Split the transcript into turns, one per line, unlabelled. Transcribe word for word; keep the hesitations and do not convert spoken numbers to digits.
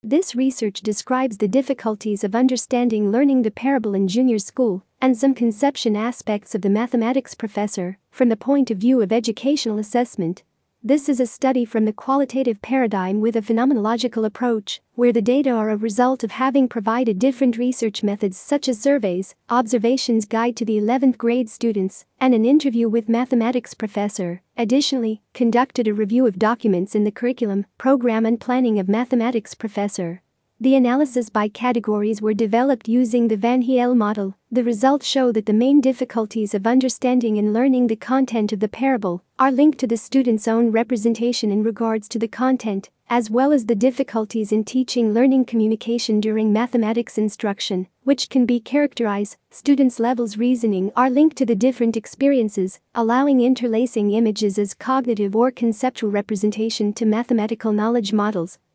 This research describes the difficulties of understanding learning the parable in junior school and some conception aspects of the mathematics professor from the point of view of educational assessment. This is a study from the qualitative paradigm with a phenomenological approach, where the data are a result of having provided different research methods such as surveys, observations guide to the eleventh grade students, and an interview with mathematics professor. Additionally, conducted a review of documents in the curriculum, program and planning of mathematics professor. The analysis by categories were developed using the Van Heel model. The results show that the main difficulties of understanding and learning the content of the parable are linked to the student's own representation in regards to the content, as well as the difficulties in teaching learning communication during mathematics instruction, which can be characterized. Students' levels reasoning are linked to the different experiences, allowing interlacing images as cognitive or conceptual representation to mathematical knowledge models.